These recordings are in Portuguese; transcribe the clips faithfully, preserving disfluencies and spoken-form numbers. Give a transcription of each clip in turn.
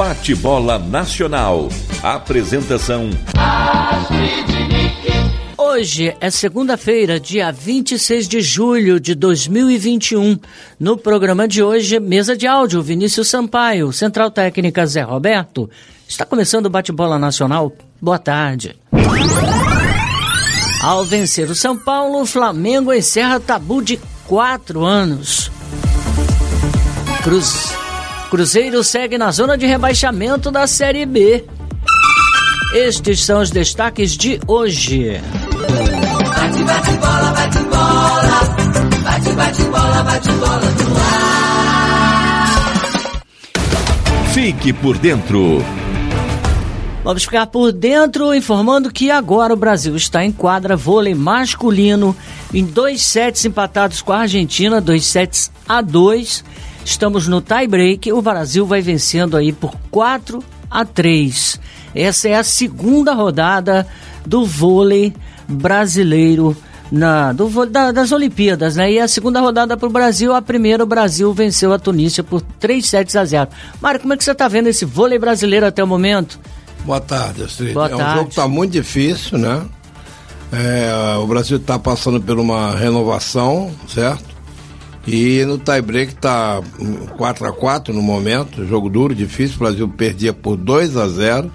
Bate-bola Nacional. Apresentação: Hoje é segunda-feira, dia vinte e seis de julho de dois mil e vinte e um. No programa de hoje, mesa de áudio, Vinícius Sampaio, Central Técnica Zé Roberto. Está começando o Bate-bola Nacional. Boa tarde. Ao vencer o São Paulo, o Flamengo encerra tabu de quatro anos. Cruz... Cruzeiro segue na zona de rebaixamento da Série B. Estes são os destaques de hoje. Bate, bate, bola, bate, bola. Bate, bate, bola, bate, bola no ar. Fique por dentro. Vamos ficar por dentro informando que agora o Brasil está em quadra vôlei masculino em dois sets empatados com a Argentina, dois sets a dois. Estamos no tie break, o Brasil vai vencendo aí por quatro a três. Essa é a segunda rodada do vôlei brasileiro, na, do, da, das Olimpíadas, né? E a segunda rodada para o Brasil, a primeira o Brasil venceu a Tunísia por três sets a zero. Mário, como é que você está vendo esse vôlei brasileiro até o momento? Boa tarde, Astrid. Boa é um tarde. jogo que está muito difícil, né? É, o Brasil está passando por uma renovação, certo? E no tie-break está quatro a quatro no momento, jogo duro, difícil. O Brasil perdia por dois a zero,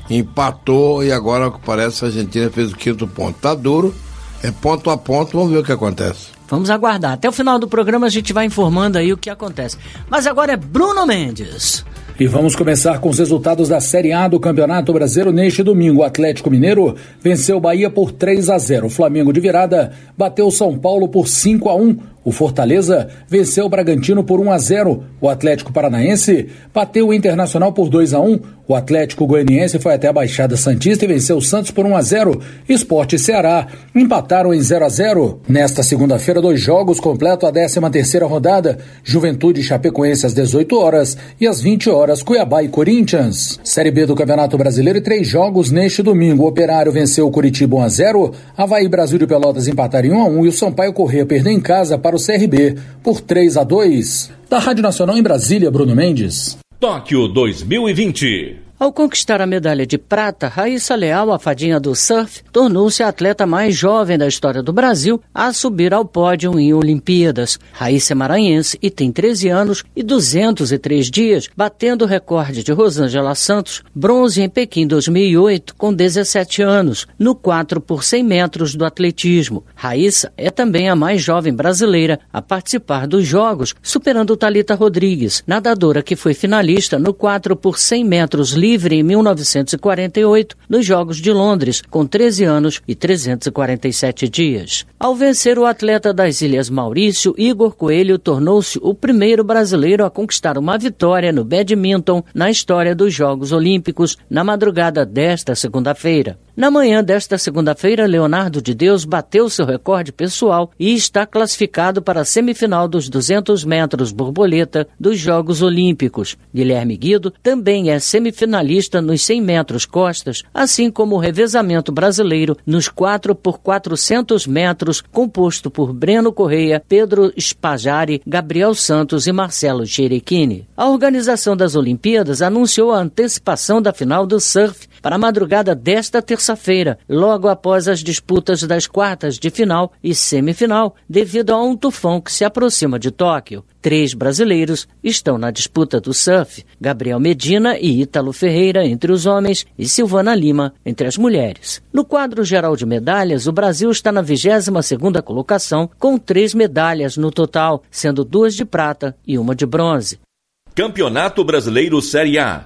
empatou e agora, parece, a Argentina fez o quinto ponto. Tá duro, é ponto a ponto, vamos ver o que acontece. Vamos aguardar. Até o final do programa a gente vai informando aí o que acontece. Mas agora é Bruno Mendes. E vamos começar com os resultados da Série A do Campeonato Brasileiro neste domingo. O Atlético Mineiro venceu o Bahia por três a zero. O Flamengo de virada bateu o São Paulo por cinco a um. O Fortaleza venceu o Bragantino por um a zero. O Atlético Paranaense bateu o Internacional por dois a um. O Atlético Goianiense foi até a Baixada Santista e venceu o Santos por um a zero. Sport e Ceará empataram em zero a zero. Nesta segunda-feira, dois jogos completam a décima terceira rodada. Juventude e Chapecoense às dezoito horas e às vinte horas Cuiabá e Corinthians. Série B do Campeonato Brasileiro e três jogos neste domingo. O Operário venceu o Curitiba um a zero. Avaí, Brasil e Pelotas empataram em um a um e o Sampaio Corrêa perdeu em casa para o C R B por três a dois. Da Rádio Nacional em Brasília, Bruno Mendes. Tóquio dois mil e vinte. Ao conquistar a medalha de prata, Raíssa Leal, a fadinha do surf, tornou-se a atleta mais jovem da história do Brasil a subir ao pódio em Olimpíadas. Raíssa é maranhense e tem treze anos e duzentos e três dias, batendo o recorde de Rosângela Santos, bronze em Pequim dois mil e oito, com dezessete anos, no quatro por cem metros do atletismo. Raíssa é também a mais jovem brasileira a participar dos Jogos, superando Thalita Rodrigues, nadadora que foi finalista no quatro por cem metros livre em mil novecentos e quarenta e oito, nos Jogos de Londres, com treze anos e trezentos e quarenta e sete dias. Ao vencer o atleta das Ilhas Maurício, Igor Coelho tornou-se o primeiro brasileiro a conquistar uma vitória no badminton na história dos Jogos Olímpicos na madrugada desta segunda-feira. Na manhã desta segunda-feira, Leonardo de Deus bateu seu recorde pessoal e está classificado para a semifinal dos duzentos metros borboleta dos Jogos Olímpicos. Guilherme Guido também é semifinalista nos cem metros costas, assim como o revezamento brasileiro nos quatro por quatrocentos metros, composto por Breno Correia, Pedro Spajari, Gabriel Santos e Marcelo Cherequini. A organização das Olimpíadas anunciou a antecipação da final do surf para a madrugada desta terça-feira, logo após as disputas das quartas de final e semifinal, devido a um tufão que se aproxima de Tóquio. Três brasileiros estão na disputa do surf: Gabriel Medina e Ítalo Ferreira entre os homens e Silvana Lima entre as mulheres. No quadro geral de medalhas, o Brasil está na vigésima segunda colocação, com três medalhas no total, sendo duas de prata e uma de bronze. Campeonato Brasileiro Série A.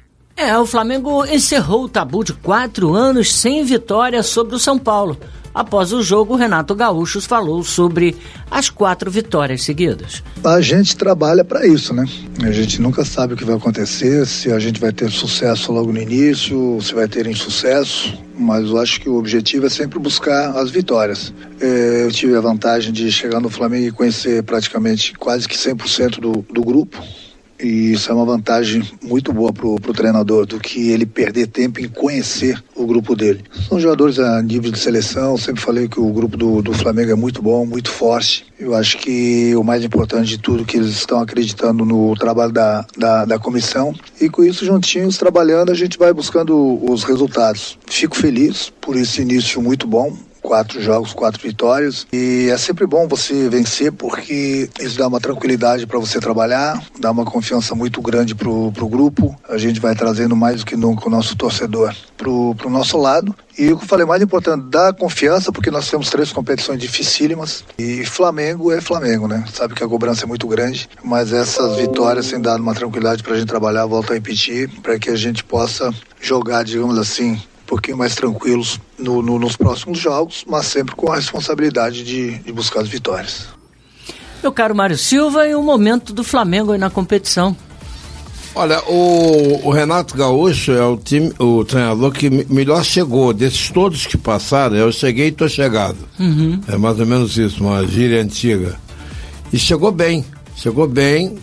É, o Flamengo encerrou o tabu de quatro anos sem vitória sobre o São Paulo. Após o jogo, Renato Gaúcho falou sobre as quatro vitórias seguidas. A gente trabalha para isso, né? A gente nunca sabe o que vai acontecer, se a gente vai ter sucesso logo no início, se vai ter insucesso, mas eu acho que o objetivo é sempre buscar as vitórias. É, eu tive a vantagem de chegar no Flamengo e conhecer praticamente quase que cem por cento do, do grupo. E isso é uma vantagem muito boa pro, pro treinador, do que ele perder tempo em conhecer o grupo dele. São jogadores a nível de seleção, sempre falei que o grupo do, do Flamengo é muito bom, muito forte. Eu acho que o mais importante de tudo é que eles estão acreditando no trabalho da, da, da comissão, e com isso, juntinhos, trabalhando, a gente vai buscando os resultados. Fico feliz por esse início muito bom. Quatro jogos, quatro vitórias, e é sempre bom você vencer, porque isso dá uma tranquilidade para você trabalhar, dá uma confiança muito grande pro, pro grupo. A gente vai trazendo mais do que nunca o nosso torcedor pro, pro nosso lado. E o que eu falei mais importante, dá confiança, porque nós temos três competições dificílimas, e Flamengo é Flamengo, né? Sabe que a cobrança é muito grande, mas essas vitórias têm dado uma tranquilidade pra gente trabalhar, volto a repetir, para que a gente possa jogar, digamos assim, um pouquinho mais tranquilos no, no, nos próximos jogos, mas sempre com a responsabilidade de, de buscar as vitórias. Meu caro Mário Silva, e o momento do Flamengo aí na competição. Olha, o, o Renato Gaúcho é o, time, o treinador que melhor chegou, desses todos que passaram, eu cheguei e tô chegado. Uhum. É mais ou menos isso, uma gíria antiga. E chegou bem, chegou bem,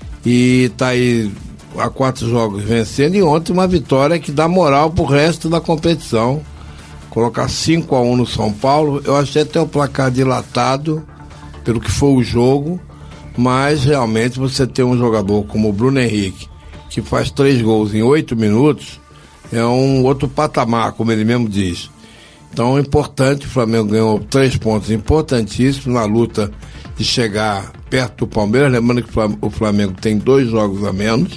e tá aí há quatro jogos vencendo, e ontem uma vitória que dá moral pro resto da competição. Colocar cinco a um no São Paulo, eu achei até o placar dilatado pelo que foi o jogo, mas realmente você ter um jogador como o Bruno Henrique, que faz três gols em oito minutos, é um outro patamar, como ele mesmo diz. Então é importante, o Flamengo ganhou três pontos importantíssimos na luta de chegar perto do Palmeiras, lembrando que o Flamengo tem dois jogos a menos,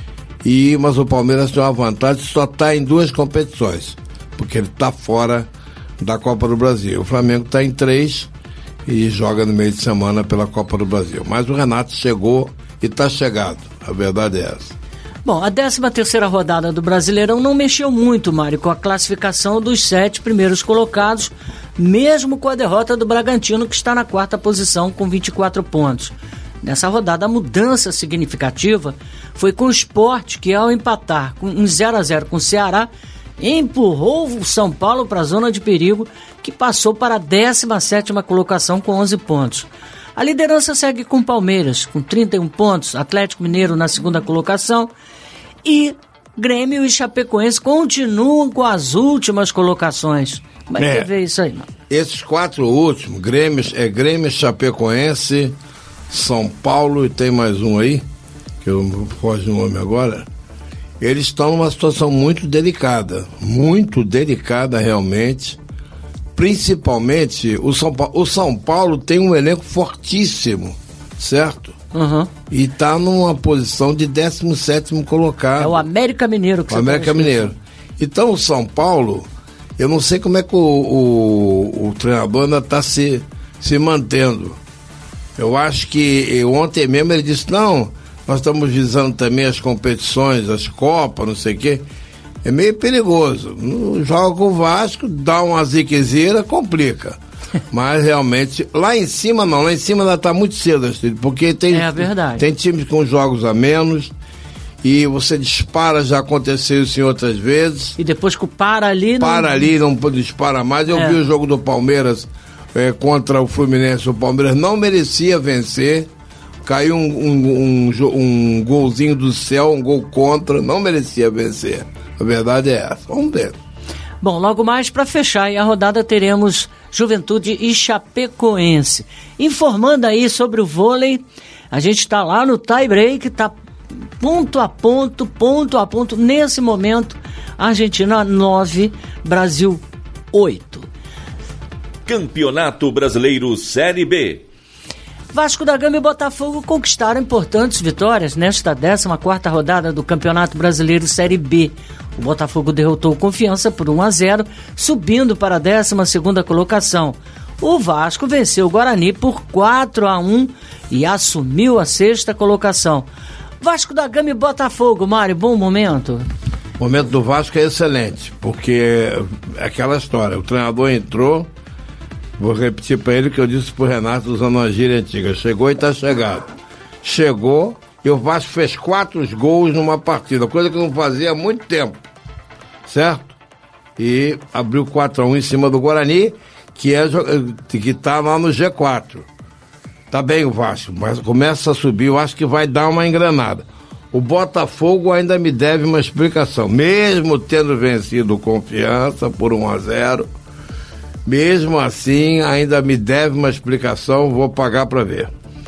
E, mas o Palmeiras tem uma vantagem, só está em duas competições, porque ele está fora da Copa do Brasil. O Flamengo está em três e joga no meio de semana pela Copa do Brasil. Mas o Renato chegou e está chegado, a verdade é essa. Bom, a décima terceira rodada do Brasileirão não mexeu muito, Mário, com a classificação dos sete primeiros colocados, mesmo com a derrota do Bragantino, que está na quarta posição com vinte e quatro pontos. Nessa rodada, a mudança significativa foi com o Sport, que ao empatar com um zero a zero com o Ceará, empurrou o São Paulo para a zona de perigo, que passou para a décima sétima colocação com onze pontos. A liderança segue com o Palmeiras, com trinta e um pontos, Atlético Mineiro na segunda colocação, e Grêmio e Chapecoense continuam com as últimas colocações. Como é que você vê isso aí, mano? Esses quatro últimos, Grêmio, é Grêmio, Chapecoense, São Paulo e tem mais um aí, que eu não foge o nome agora, eles estão numa situação muito delicada, muito delicada realmente, principalmente o São Paulo, o São Paulo tem um elenco fortíssimo, certo? Uhum. E está numa posição de décimo sétimo colocado. É o América Mineiro que o você América tá Mineiro. Então o São Paulo, eu não sei como é que o, o, o treinador ainda está se, se mantendo. Eu acho que ontem mesmo ele disse, não, nós estamos visando também as competições, as Copas, não sei o quê. É meio perigoso. Joga com o Vasco, dá uma ziquezeira, complica. Mas realmente, lá em cima não, lá em cima ainda está muito cedo, porque tem, é verdade. Tem times com jogos a menos e você dispara, já aconteceu isso em outras vezes. E depois que para ali... Para não... ali, não dispara mais. Eu é. vi o jogo do Palmeiras é, contra o Fluminense, o Palmeiras não merecia vencer. Caiu um, um, um, um golzinho do céu, um gol contra, não merecia vencer. A verdade é essa. Vamos ver. Bom, logo mais, para fechar a rodada, teremos Juventude e Chapecoense. Informando aí sobre o vôlei, a gente está lá no tie break, está ponto a ponto, ponto a ponto. Nesse momento, Argentina nove, Brasil oito. Campeonato Brasileiro Série B. Vasco da Gama e Botafogo conquistaram importantes vitórias nesta décima quarta rodada do Campeonato Brasileiro Série B. O Botafogo derrotou o Confiança por um a zero, subindo para a décima segunda colocação. O Vasco venceu o Guarani por quatro a um e assumiu a sexta colocação. Vasco da Gama e Botafogo, Mário, bom momento? O momento do Vasco é excelente, porque é aquela história, o treinador entrou, vou repetir para ele o que eu disse pro Renato usando uma gíria antiga, chegou e tá chegado. Chegou e o Vasco fez quatro gols numa partida, coisa que não fazia há muito tempo, certo? E abriu quatro a um em cima do Guarani, que, é, que tá lá no G quatro. Tá bem o Vasco, mas começa a subir, eu acho que vai dar uma engrenada. O Botafogo ainda me deve uma explicação, mesmo tendo vencido Confiança por um a zero, mesmo assim ainda me deve uma explicação, vou pagar para ver.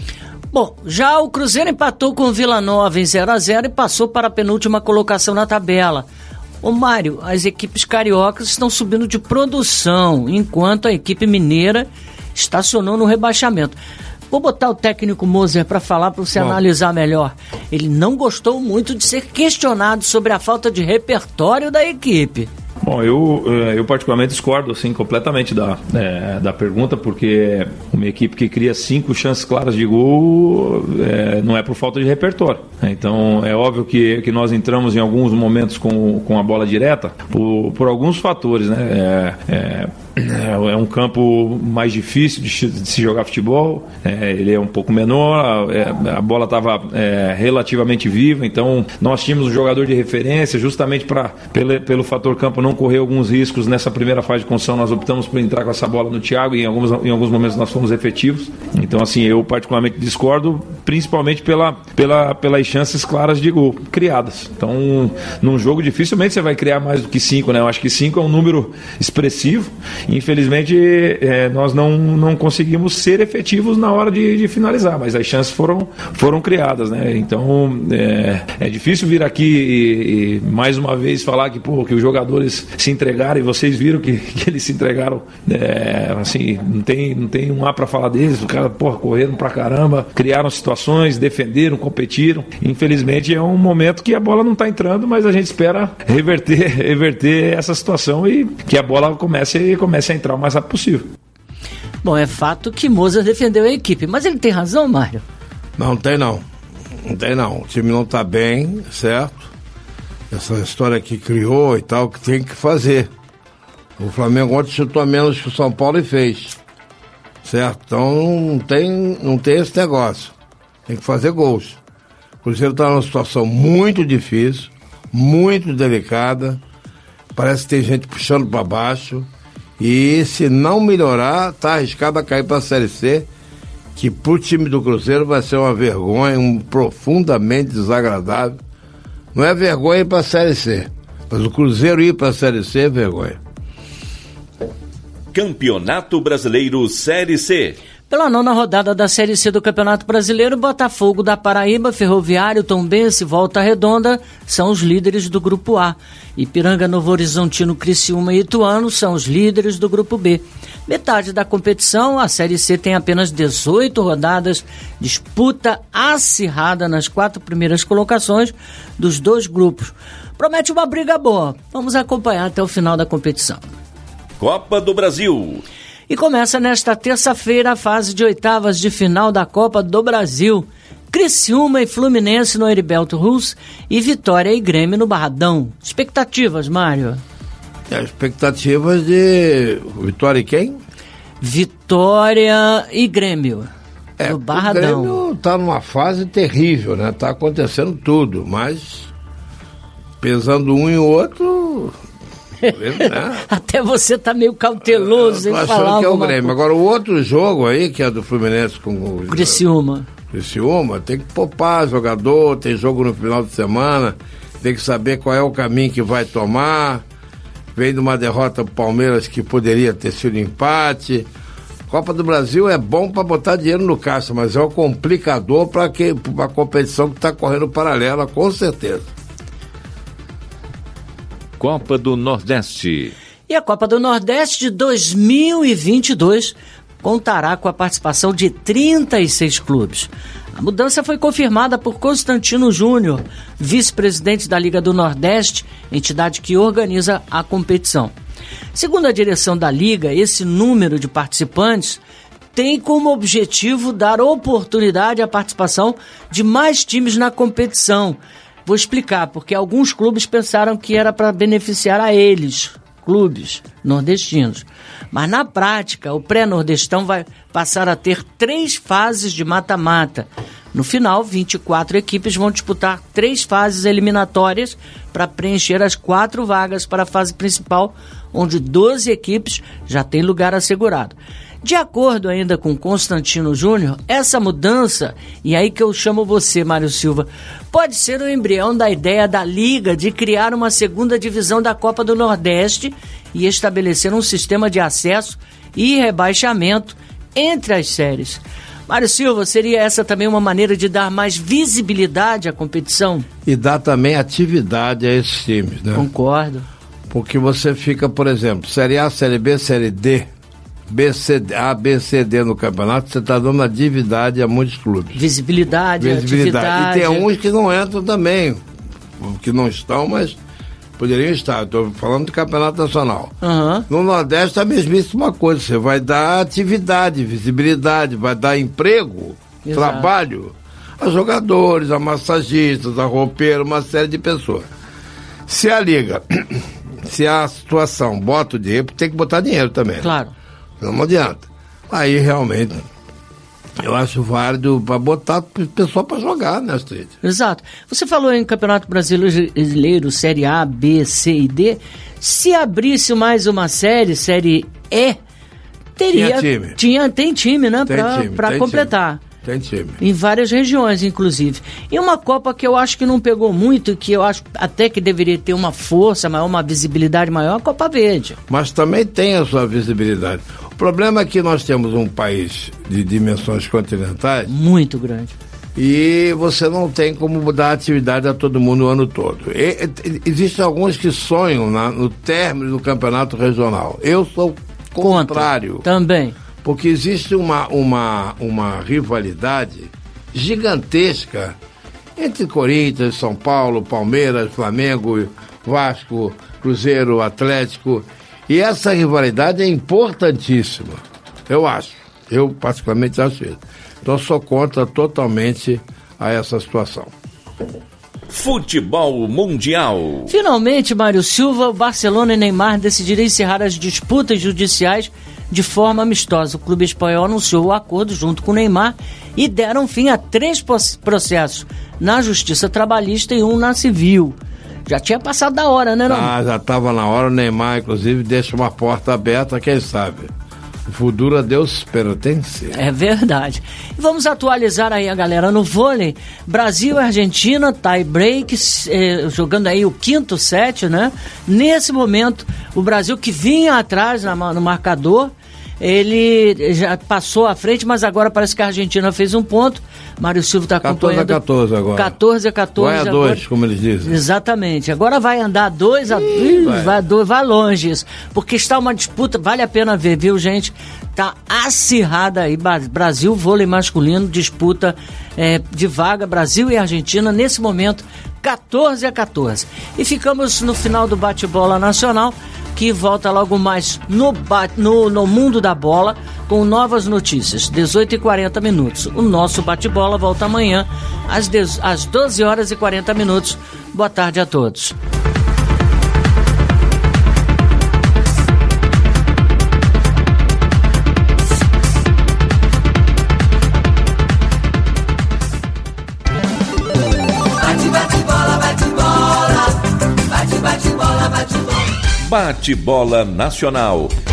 Bom, já o Cruzeiro empatou com o Vila Nova em zero a zero e passou para a penúltima colocação na tabela. Ô Mário, as equipes cariocas estão subindo de produção, enquanto a equipe mineira estacionou no rebaixamento. Vou botar o técnico Moser para falar, para você Bom. analisar melhor. Ele não gostou muito de ser questionado sobre a falta de repertório da equipe. Bom, eu, eu particularmente discordo assim, completamente da, é, da pergunta, porque uma equipe que cria cinco chances claras de gol é, não é por falta de repertório. Então é óbvio que, que nós entramos em alguns momentos com, com a bola direta por, por alguns fatores, né? É, é, é um campo mais difícil de, de se jogar futebol, é, ele é um pouco menor, é, a bola estava é, relativamente viva, então nós tínhamos um jogador de referência justamente para pelo, pelo fator campo não correr alguns riscos nessa primeira fase de construção. Nós optamos por entrar com essa bola no Thiago e em alguns, em alguns momentos nós fomos efetivos. Então assim, eu particularmente discordo, principalmente pela, pela, pelas chances claras de gol criadas. Então num jogo dificilmente você vai criar mais do que cinco, né? Eu acho que cinco é um número expressivo. Infelizmente é, nós não, não conseguimos ser efetivos na hora de, de finalizar, mas as chances foram, foram criadas, né? Então é, é difícil vir aqui e, e mais uma vez falar que, pô, que os jogadores se entregaram, e vocês viram que, que eles se entregaram, é, assim, não tem, não tem um A para falar deles. Os caras, porra, correram pra caramba, criaram situações, defenderam, competiram. Infelizmente é um momento que a bola não tá entrando, mas a gente espera reverter, reverter essa situação e que a bola comece, comece a entrar o mais rápido possível. Bom, é fato que Moser defendeu a equipe, mas ele tem razão, Mário? Não tem não, não tem não, o time não tá bem, certo? Essa história que criou e tal, que tem que fazer. O Flamengo ontem chutou a menos que o São Paulo e fez, certo? Então não tem, não tem esse negócio, tem que fazer gols. O Cruzeiro tá numa situação muito difícil, muito delicada, parece que tem gente puxando para baixo. E se não melhorar, tá arriscado a cair para a Série C, que pro time do Cruzeiro vai ser uma vergonha, um profundamente desagradável. Não é vergonha ir para a Série C, mas o Cruzeiro ir para a Série C é vergonha. Campeonato Brasileiro Série C. Pela nona rodada da Série C do Campeonato Brasileiro, Botafogo da Paraíba, Ferroviário, Tombense e Volta Redonda são os líderes do Grupo A. Ipiranga, Novo Horizontino, Criciúma e Ituano são os líderes do Grupo B. Metade da competição, a Série C tem apenas dezoito rodadas, disputa acirrada nas quatro primeiras colocações dos dois grupos. Promete uma briga boa. Vamos acompanhar até o final da competição. Copa do Brasil. E começa nesta terça-feira a fase de oitavas de final da Copa do Brasil. Criciúma e Fluminense no Heriberto Rus e Vitória e Grêmio no Barradão. Expectativas, Mário? É, expectativas de Vitória e quem? Vitória e Grêmio é, no Barradão. O Grêmio tá numa fase terrível, né? Tá acontecendo tudo, mas pesando um e o outro... Até você tá meio cauteloso em falar que é o alguma Grêmio. coisa. Agora o outro jogo aí, que é do Fluminense com o Criciúma. Criciúma, tem que poupar jogador, tem jogo no final de semana, tem que saber qual é o caminho que vai tomar. Vem de uma derrota pro Palmeiras que poderia ter sido empate. Copa do Brasil é bom para botar dinheiro no caixa, mas é um complicador para a competição que está correndo paralela, com certeza. Copa do Nordeste. E a Copa do Nordeste de dois mil e vinte e dois contará com a participação de trinta e seis clubes. A mudança foi confirmada por Constantino Júnior, vice-presidente da Liga do Nordeste, entidade que organiza a competição. Segundo a direção da Liga, esse número de participantes tem como objetivo dar oportunidade à participação de mais times na competição. Vou explicar, porque alguns clubes pensaram que era para beneficiar a eles, clubes nordestinos. Mas na prática, o pré-nordestão vai passar a ter três fases de mata-mata. No final, vinte e quatro equipes vão disputar três fases eliminatórias para preencher as quatro vagas para a fase principal, onde doze equipes já têm lugar assegurado. De acordo ainda com Constantino Júnior, essa mudança, e aí que eu chamo você, Mário Silva, pode ser o embrião da ideia da Liga de criar uma segunda divisão da Copa do Nordeste e estabelecer um sistema de acesso e rebaixamento entre as séries. Mário Silva, seria essa também uma maneira de dar mais visibilidade à competição? E dar também atividade a esses times, né? Concordo. Porque você fica, por exemplo, Série A, Série B, Série D, B, C, A, B, C, D no campeonato, você está dando atividade a muitos clubes. Visibilidade, Visibilidade. atividade. E tem uns que não entram também, que não estão, mas poderiam estar. Estou falando do campeonato nacional. Uhum. No Nordeste é a mesmíssima coisa. Você vai dar atividade, visibilidade, vai dar emprego, Exato. trabalho a jogadores, a massagistas, a roupeiros, uma série de pessoas. Se a liga, se a situação bota o dinheiro, tem que botar dinheiro também. Claro. Não adianta. Aí realmente eu acho válido para botar o pessoal para jogar, né, Astrid? Exato. Você falou em Campeonato Brasileiro, Série A, B, C e D. Se abrisse mais uma série, Série E, teria... Tinha time. Tinha, tem time, né, para completar. Time. Tem time. Em várias regiões, inclusive. E uma Copa que eu acho que não pegou muito, que eu acho até que deveria ter uma força maior, uma visibilidade maior, a Copa Verde. Mas também tem a sua visibilidade. O problema é que nós temos um país de dimensões continentais... Muito grande. E você não tem como dar atividade a todo mundo o ano todo. E, e, existem alguns que sonham na, no término do campeonato regional. Eu sou contrário. Contra. Também. Porque existe uma, uma, uma rivalidade gigantesca entre Corinthians, São Paulo, Palmeiras, Flamengo, Vasco, Cruzeiro, Atlético. E essa rivalidade é importantíssima, eu acho. Eu particularmente acho isso. Então sou contra totalmente a essa situação. Futebol Mundial. Finalmente, Mário Silva, o Barcelona e Neymar decidiram encerrar as disputas judiciais de forma amistosa. O clube espanhol anunciou o acordo junto com o Neymar e deram fim a três processos na Justiça Trabalhista e um na Civil. Já tinha passado da hora, né, não? Ah, já estava na hora. O Neymar, inclusive, deixa uma porta aberta, quem sabe. O futuro a Deus pertence. É verdade. E vamos atualizar aí a galera no vôlei. Brasil e Argentina, tie break, eh, jogando aí o quinto set, né? Nesse momento, o Brasil que vinha atrás na, no marcador, ele já passou à frente, mas agora parece que a Argentina fez um ponto. Mário Silva está acompanhando. quatorze a quatorze agora. quatorze a quatorze. Vai a dois, como eles dizem. Exatamente. Agora vai andar dois a dois, vai. Vai, dois, vai longe isso. Porque está uma disputa, vale a pena ver, viu, gente? Tá acirrada aí. Brasil, vôlei masculino, disputa é, de vaga, Brasil e Argentina, nesse momento, quatorze a quatorze. E ficamos no final do bate-bola nacional, que volta logo mais no, no, no mundo da bola, com novas notícias, dezoito e quarenta minutos. O nosso bate-bola volta amanhã, às, dez, às doze horas e quarenta minutos. Boa tarde a todos. Bate-bola Nacional.